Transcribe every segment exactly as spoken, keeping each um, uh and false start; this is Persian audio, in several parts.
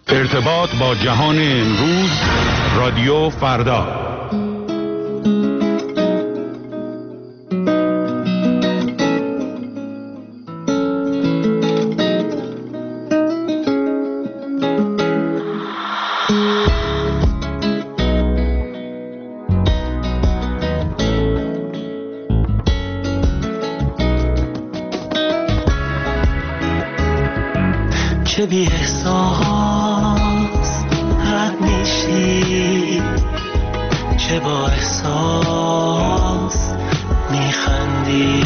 ارتباط با جهان امروز، رادیو فردا. چه بی احساس رد میشی، چه با احساس میخندی،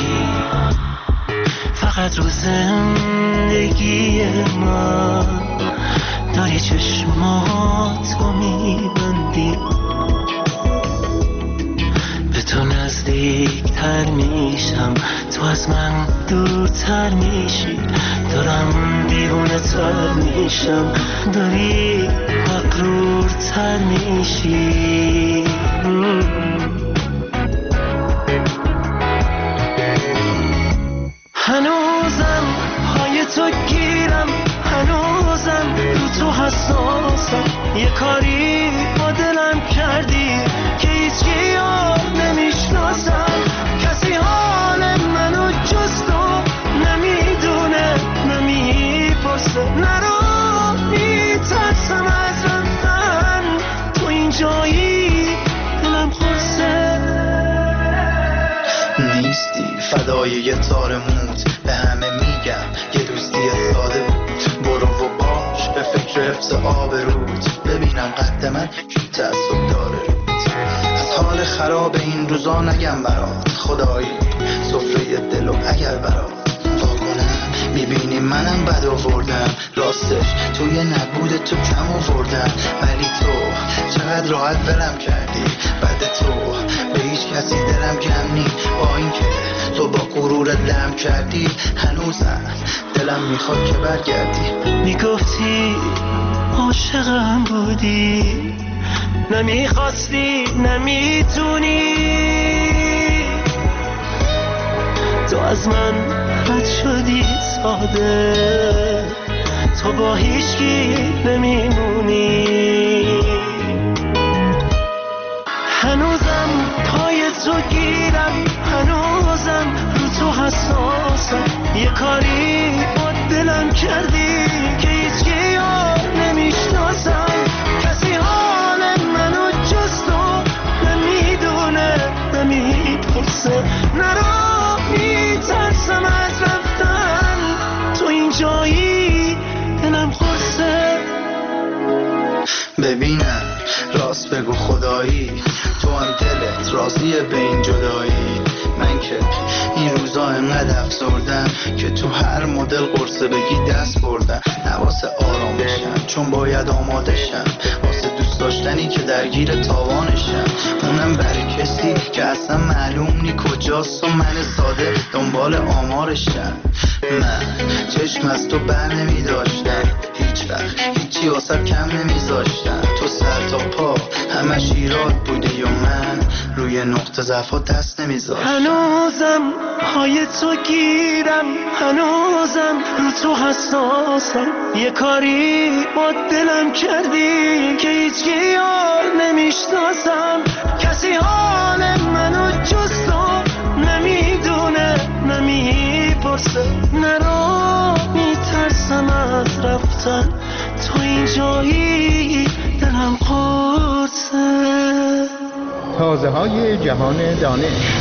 فقط رو زندگی من داری چشماتو میبندی. به تو نزدیکتر میشم، تو از من دورتر میشی، دارم دیوانه تر میشم، داری مغرورتر میشی. هنوزم پای تو گیرم، هنوزم رو تو حساسم، یه کاری با دلم کردی که هیچ یار نمیشناسم. کسی حال منو جز تو نمیدونه، نمیپرسه، نرو میترسم از رفتن، تو اینجایی دلم خورسه. نیستی فدای یه تار موت، به همه میگم یه دوستی ساده بود. برو و باش به فکر حفظ آب رود، ببینم قد من کی تعصب داره رود. از حال خراب این روزا نگم برات، خدایی سفره دلو اگر برات واکنم، میبینی منم بد آوردم، راستش توی نبود تو کم آوردم، ولی تو چقدر راحت ولم کردی. بعد تو به هیچ کسی دلم جمع نی، با اینکه تو با غرورت لم کردی، هنوزم دلم میخواد که برگردی. میگفتی عاشقم بودی، نمیخواستی، نمیتونی، تو از من رد شدی ساده، تو با هیچکی نمیمونی. هنوزم پای تو گیرم، هنوزم رو تو حساسم، یه کاری با دلم کردی که هیچکی یار نمیشناسم. کسی حال منو جز تو نمیدونه، نمیپرسه، نرو میترسم از رفتن، تو اینجایی دلم خورسه. ببینم راست بگو خدایی، تو هم دلت راضیه به این جدایی؟ من که این روزا انقدر افسردم که تو هر مدل قرصه بگی دست بردم. نواسه آرام بشم چون باید آماده شم، واسه دوست داشتنی که درگیر تاوانشم، اونم برای کسی که اصلا معلوم نی کجاست و من ساده دنبال آمارشم. من چشم از تو بر نمی داشتم، هیچ وقت هیچی واسه کم نمیذاشتم، تو سر تا پا همش ایراد بودی و من روی نقطه ضعفات دست نمیذاشتم. هنوزم پای تو گیرم، هنوزم رو تو حساسم، یه کاری با دلم کردی که هیچ یار نمیشناسم. کسی حال منو جز تو نمیدونه، نمیپرسه، نرو میترسم از رفتن، تو اینجایی دلم قرصه. تازه های جهان دانش.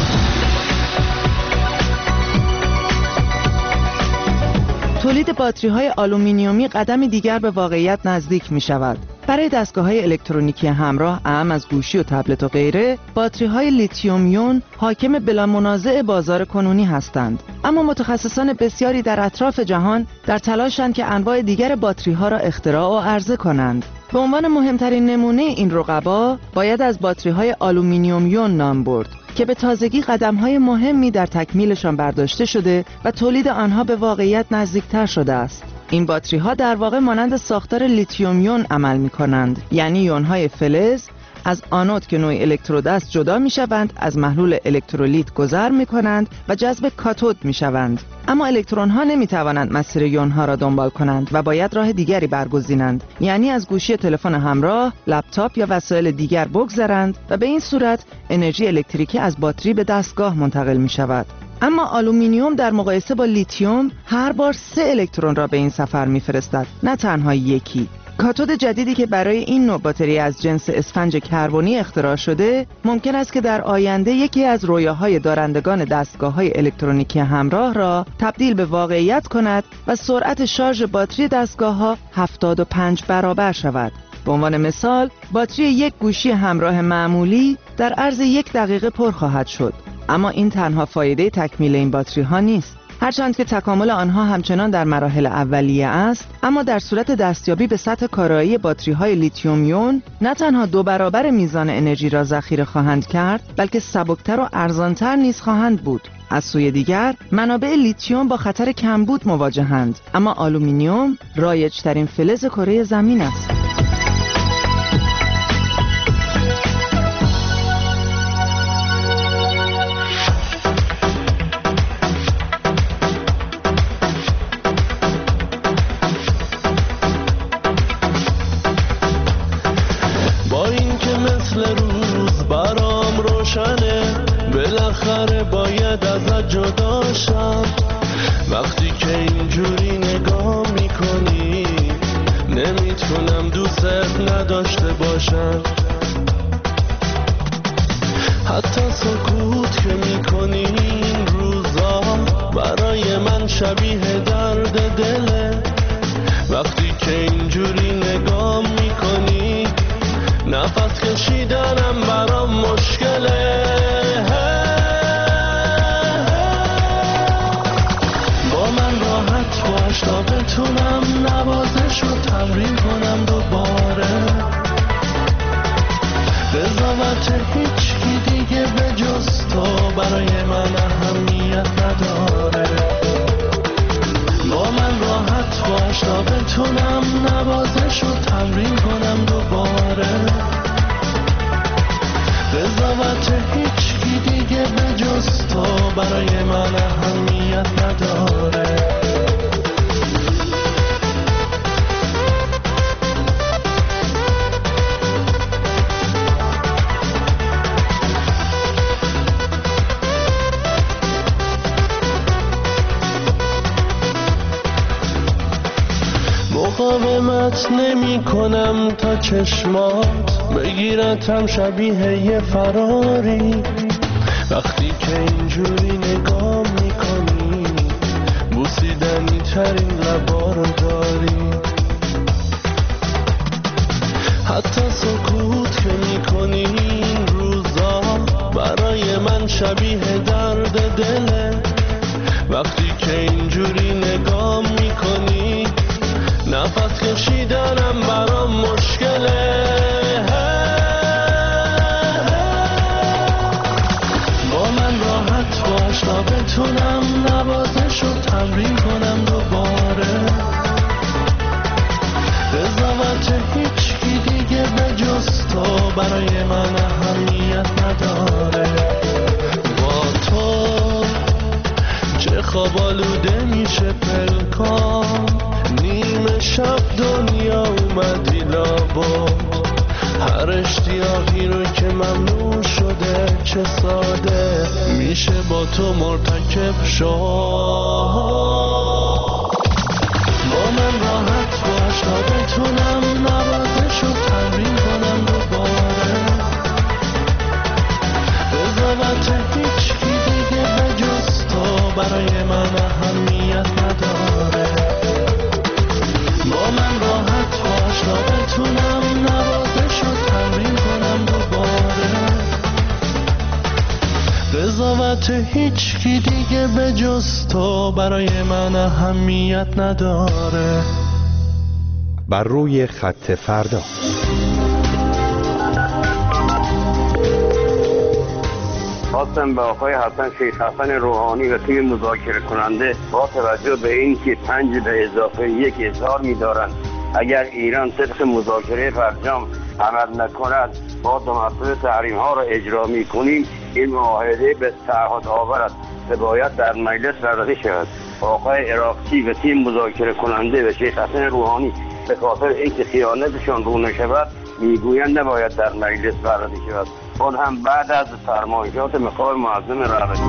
تولید باتری‌های آلومینیومی قدمی دیگر به واقعیت نزدیک می شود. برای دستگاه‌های الکترونیکی همراه، اعم از گوشی و تبلت و غیره، باتری‌های لیتیوم یون حاکم بلا منازع بازار کنونی هستند. اما متخصصان بسیاری در اطراف جهان در تلاشند که انواع دیگر باتری‌ها را اختراع و عرضه کنند. به عنوان مهمترین نمونه این رقبا باید از باتری‌های آلومینیوم یون نام برد که به تازگی قدم‌های مهمی در تکمیلشان برداشته شده و تولید آنها به واقعیت نزدیکتر شده است. این باتری‌ها در واقع مانند ساختار لیتیوم یون عمل می‌کنند، یعنی یون‌های فلز از آنود که نوعی الکترود است جدا میشوند، از محلول الکترولیت گذر میکنند و جذب کاتود میشوند. اما الکترون ها نمی توانند مسیر یون ها را دنبال کنند و باید راه دیگری برگزینند، یعنی از گوشی تلفن همراه، لپتاپ یا وسایل دیگر بگذرند و به این صورت انرژی الکتریکی از باتری به دستگاه منتقل می شود. اما آلومینیوم در مقایسه با لیتیوم هر بار سه الکترون را به این سفر میفرستد، نه تنها یکی. کاتود جدیدی که برای این نوع باتری از جنس اسفنج کربنی اختراع شده، ممکن است که در آینده یکی از رویاهای دارندگان دستگاه‌های الکترونیکی همراه را تبدیل به واقعیت کند و سرعت شارژ باتری دستگاه‌ها هفتاد و پنج برابر شود. به عنوان مثال، باتری یک گوشی همراه معمولی در عرض یک دقیقه پر خواهد شد. اما این تنها فایده تکمیل این باتری ها نیست. هرچند که تکامل آنها همچنان در مراحل اولیه است، اما در صورت دستیابی به سطح کارایی باتری های لیتیوم یون نه تنها دو برابر میزان انرژی را ذخیره خواهند کرد، بلکه سبکتر و ارزانتر نیز خواهند بود. از سوی دیگر منابع لیتیوم با خطر کمبود مواجهند، اما آلومینیوم رایج‌ترین فلز کره زمین است. بالاخره باید ازت جدا شم. وقتی که اینجوری نگاه میکنی نمیتونم دوست نداشته باشم. حتی سکوت که میکنی این روزا برای من شبیه درد دله. وقتی که اینجوری نگاه میکنی نفس کشیدنم برام مشکله. تا بتونم نوازش رو تمرین کنم دوباره. قضاوت هیچ کی دیگه به جز تو برای من اهمیت نداره. با من راحت باش تا بتونم نوازش رو تمرین کنم دوباره. قضاوت هیچ کی دیگه به جز تو برای من اهمیت نداره. مقاومت نمی کنم تا چشمات بگیرتم شبیه یه فراری. وقتی که اینجوری نگاه می کنی بوسیدنی ترین لبا رو داری. حتی سکوت که می کنی این روزا برای من شبیه درد دله. وقتی که اینجوری نگاه می کنی نفس کشیدنم برام مشکله. با من راحت باش تا بتونم نوازش رو تمرین کنم دوباره. قضاوت هیچ کی دیگه به جز تو برای من اهمیت نداره. با تو چه خواب آلوده میشه پلکان. نیمه شب دنیا اومدی لابد. هر اشتیاقی رو که ممنوع شده چه ساده میشه با تو مرتکب شد. با من راحت باش تا بتونم نوازش رو تمرین کنم دوباره. قضاوت هیچ کی دیگه به جز تو برای من اهمیت نداره. با من راحت باش تا بتونم نوازش رو تمرین کنم دوباره. قضاوت هیچ کی دیگه به جز تو برای من اهمیت نداره. بر روی خط فردا. خواستم به آقای حسن شیخ حسن روحانی و تیم مذاکره کننده با توجه به این که پنج به اضافه یک اظهار می دارند اگر ایران طبق مذاکره فرجام عمل نکند با دو مرتبه تحریم ها را اجرا می کنیم، این معاهده به تعهد آور است و باید در مجلس بررسی شود. آقای عراقچی و تیم مذاکره کننده و شیخ حسن روحانی به خاطر اینکه خیانتشان رو نشود میگویند نباید در مجلس بررسی شود، آن هم بعد از فرمایشات مقام معظم رهبری.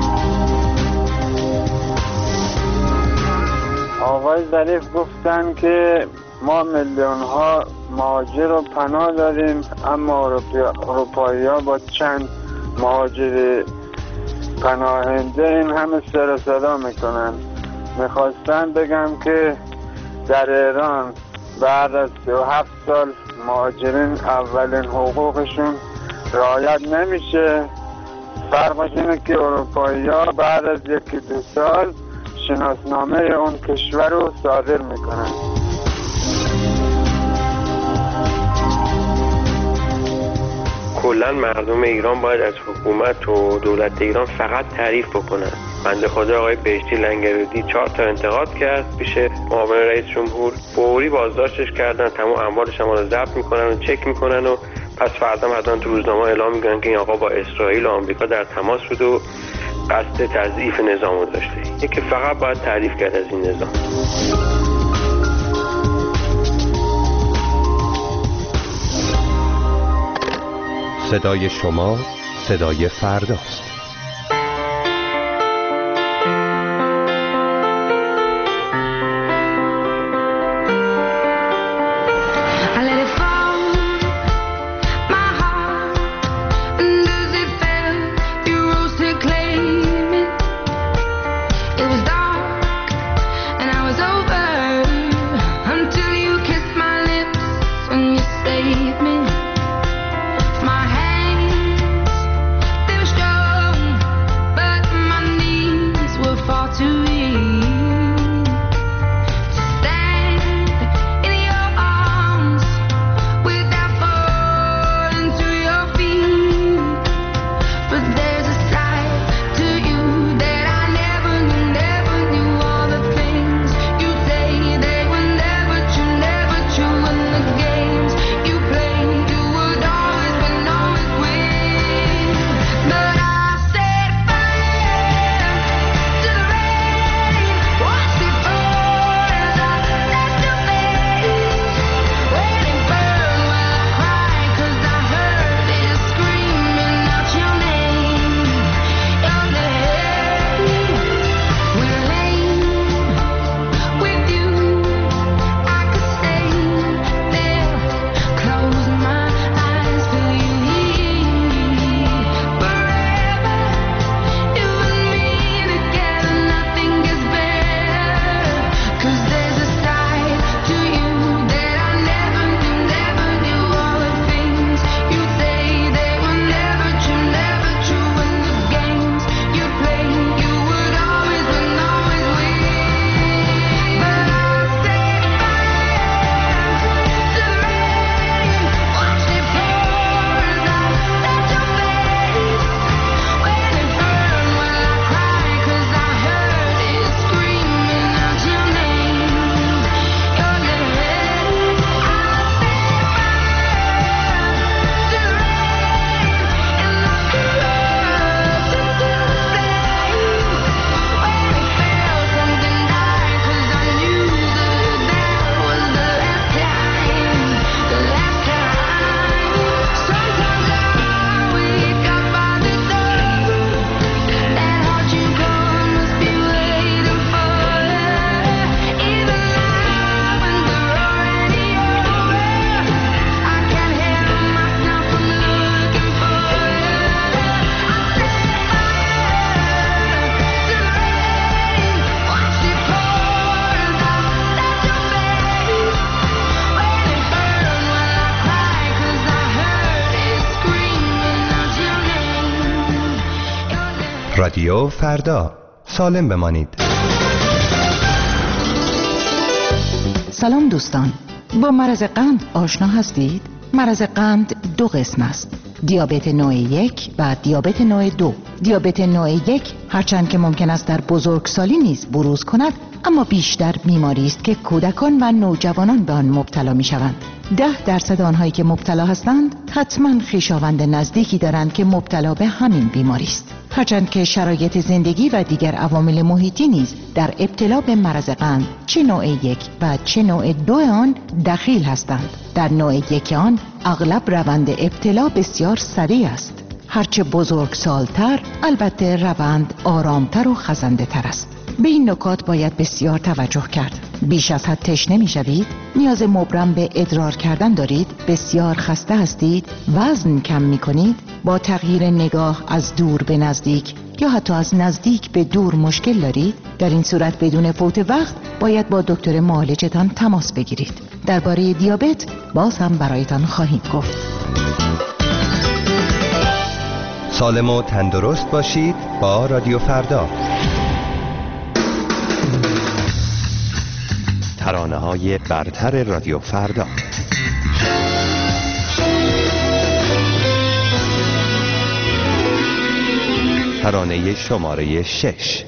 آقای ظریف گفتن که ما میلیون ها مهاجر رو پناه داریم، اما اروپایی ها با چند مهاجر پناهنده این همه سر و صدا میکنن. میخواستن بگم که در ایران بعد از سی و هفت سال مهاجرین اولین حقوقشون رعایت نمیشه. فرقش اینه که اروپایی ها بعد از یکی دو سال شناسنامه اون کشور رو صادر میکنن. کلا مردم ایران باید از حکومت و دولت ایران فقط تعریف بکنن. بنده خدا آقای بهشتی لنگرودی چهار تا انتقاد کرد پیش معاون رئیس جمهور، فوری بازداشتش کردن، تمام اموالش هم رو ضبط میکنن و چک میکنن و پس فردا حتما تو روزنامه اعلام میکنن که این آقا با اسرائیل و آمریکا در تماس بود و قصد تضعیف نظام داشته. یکی فقط باید تعریف کرد از این نظام. صدای شما صدای فرداست. رادیو فردا، سالم بمانید. سلام دوستان، با مرض قند آشنا هستید؟ مرض قند دو قسم است: دیابت نوع یک و دیابت نوع دو. دیابت نوع یک هرچند که ممکن است در بزرگسالی نیز بروز کند، اما بیشتر بیماری است که کودکان و نوجوانان به آن مبتلا می شوند. ده درصد آنهایی که مبتلا هستند حتما خویشاوند نزدیکی دارند که مبتلا به همین بیماری است. هرچند که شرایط زندگی و دیگر عوامل محیطی نیز در ابتلا به مرض قند چه نوع یک و چه نوع دو آن دخیل هستند. در نوع یک آن اغلب روند ابتلا بسیار سریع است. هرچه بزرگ سالتر البته روند آرامتر و خزنده تر است. به این نکات باید بسیار توجه کرد. بیش از حد تشنه می شوید؟ نیاز مبرم به ادرار کردن دارید؟ بسیار خسته هستید؟ وزن کم می کنید؟ با تغییر نگاه از دور به نزدیک یا حتی از نزدیک به دور مشکل دارید؟ در این صورت بدون فوت وقت باید با دکتر معالجتان تماس بگیرید. درباره دیابت باز هم برایتان خواهیم گفت. سالم و تندرست باشید با رادیو فردا. ترانه های برتر رادیو فردا. ترانه شماره شش.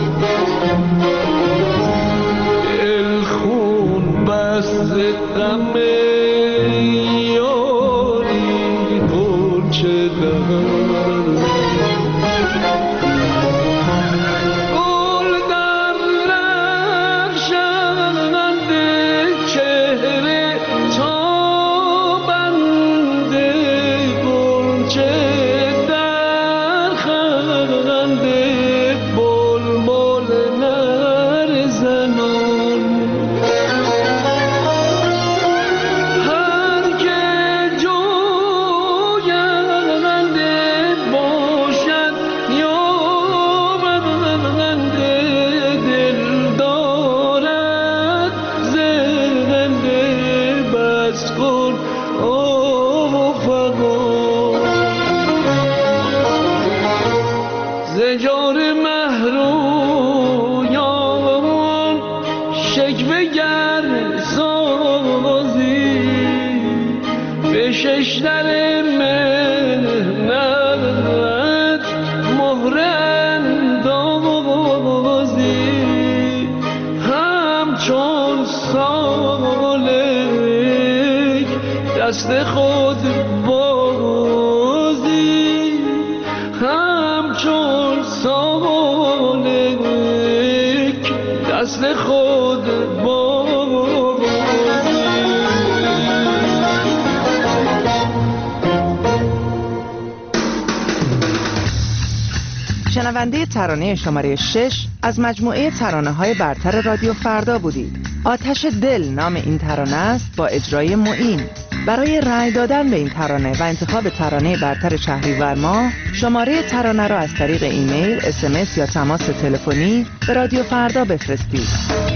غم جگر سازی به شش در مهنت مهر اندازی همچون سالک دست خود بازی همچون سالک دست خود بازی. شنونده ترانه شماره شش از مجموعه ترانه‌های برتر رادیو فردا بودید. آتش دل نام این ترانه است با اجرای معین. برای رأی دادن به این ترانه و انتخاب ترانه برتر شهریور ماه شماره ترانه را از طریق ایمیل، اس ام اس یا تماس تلفنی به رادیو فردا بفرستید.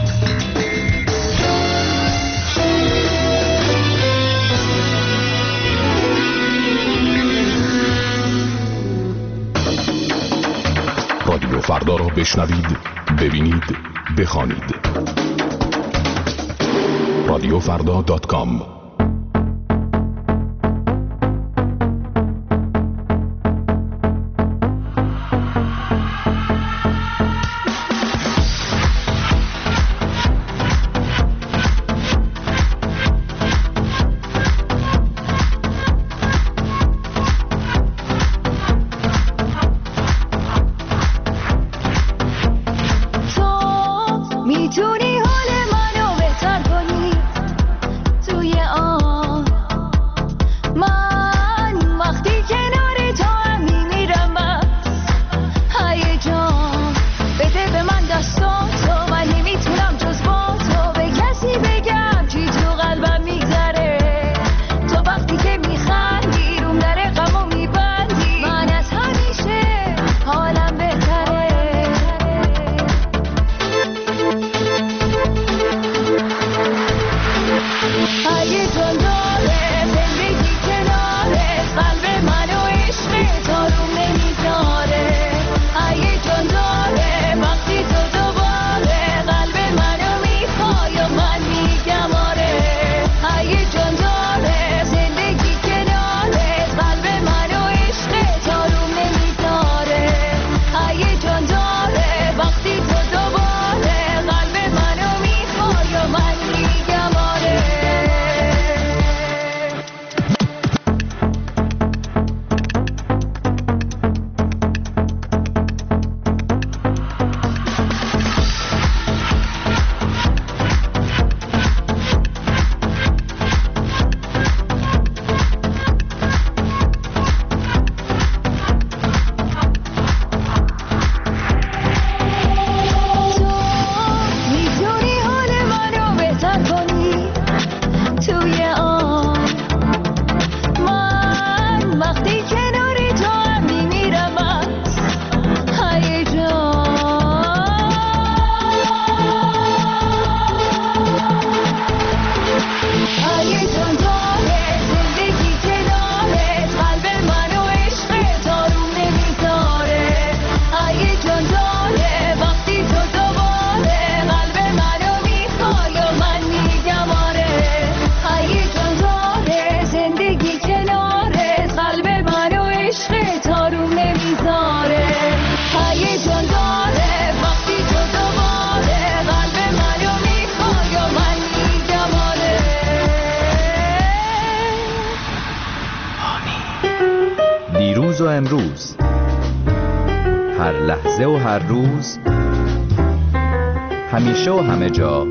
رادیو فردا را بشنوید، ببینید، بخوانید. رادیو فردا دات کام. دیروز و امروز، هر لحظه و هر روز، همیشه و همه جا،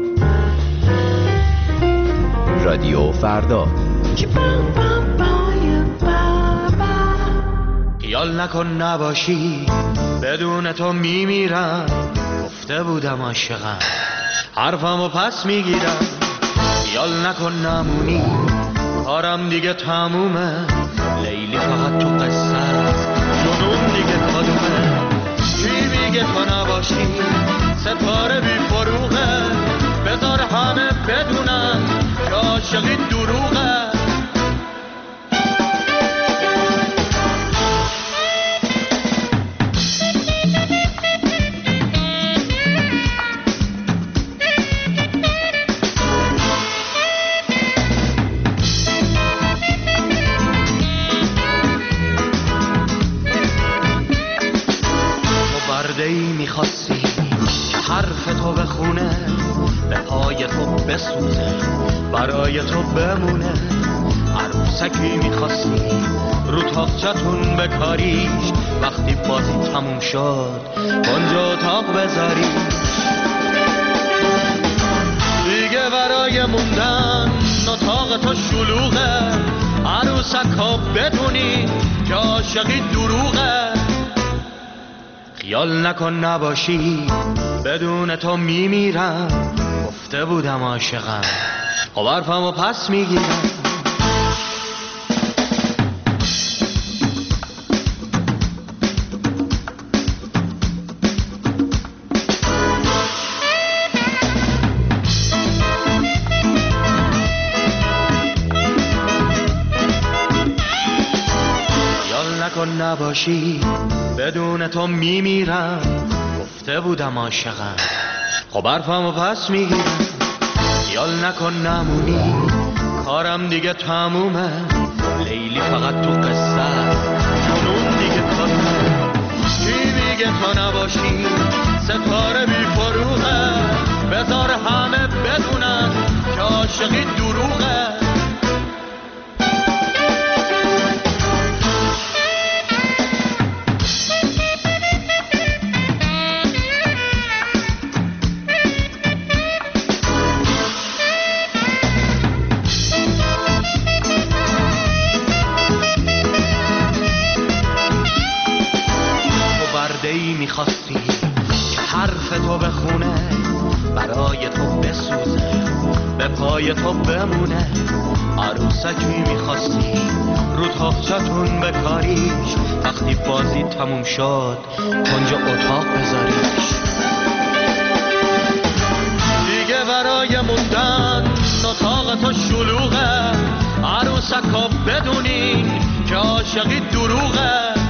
رادیو فردا. خیال نکن نباشی، بدون تو میمیرم. گفته بودم عاشقم، حرفمو پس میگیرم. خیال نکن نمونی، کارم دیگه تمومه. لیلی فقط تو قصه است، جنون دیگه کدومه. چی میگه تو نباشی، ستاره بی فروغه. بذار همه بدونن که عاشقی دروغه. به پای تو بسوزه، برای تو بمونه. عروسکی میخواستی رو تاقچتون بکاریش، وقتی بازی تموم شد اونجا اتاق بذاریش. دیگه برای موندن اتاق تو شلوغه، عروسکا بدونی که عاشقی دروغه. خیال نکن نباشی بدون تو میمیرم، گفته بودم عاشقم خب حرفمو پس میگیرم. نباشی بدون تو میمیرم، گفته بودم عاشقم خب حرفمو پس میگیرم. خیال نکن نمونی کارم دیگه تمومه، لیلی فقط تو قصه جنون دیگه تمومه. کی میگه تو نباشی ستاره بی فروغه، بذار همه بدونن که عاشقی دروغه. میخواستی که حرف تو بخونه، برای تو بسوزه، به پای تو بمونه. عروسکی میخواستی رو تاقچتون بکاریش، وقتی بازی تموم شد اونجا اتاق بذاریش. دیگه برای موندن اتاق تو شلوغه، عروسکا بدونین که عاشقی دروغه.